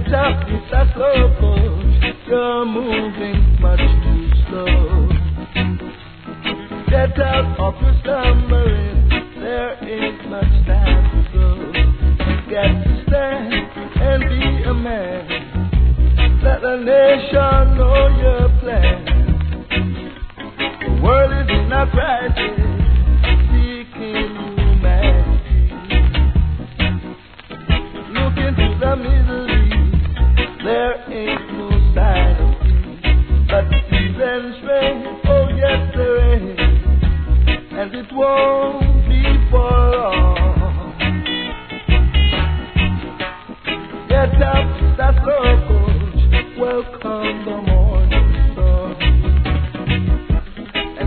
up, it's a slow push. You're moving much too slow. Get out of your slumbering. There ain't much time to go. Get to stand and be a man. Let the nation know your plan. The world is in a crisis, seeking humanity. Look into the Middle East, there ain't no sign of peace. But the seasons rain, oh yes there is, and it won't be for long. Get up, start slow.